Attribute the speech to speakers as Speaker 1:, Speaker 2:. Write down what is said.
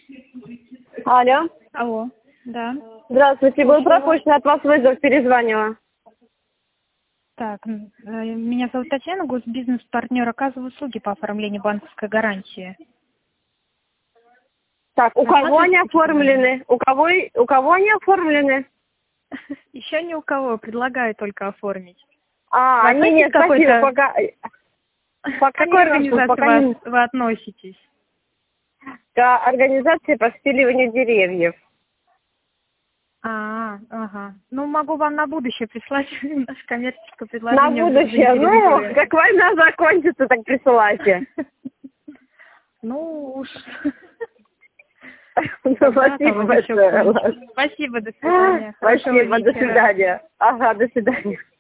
Speaker 1: Алло.
Speaker 2: Алло, да.
Speaker 1: Здравствуйте, был пропущен от вас вызов, перезванивала.
Speaker 2: Так, меня зовут Татьяна, госбизнес-партнер, оказываю услуги по оформлению банковской гарантии.
Speaker 1: Так, у кого они оформлены? У кого они оформлены?
Speaker 2: Еще ни у кого, предлагаю только оформить.
Speaker 1: Они нет, спасибо, пока...
Speaker 2: К какой организации вы относитесь?
Speaker 1: К организации по спиливанию деревьев.
Speaker 2: Ага. Ну, могу вам на будущее прислать наше коммерческое предложение.
Speaker 1: На будущее? Ну, как война закончится, так присылайте.
Speaker 2: Ну уж.
Speaker 1: Спасибо большое.
Speaker 2: Спасибо, до свидания.
Speaker 1: Спасибо, до свидания. Ага, до свидания.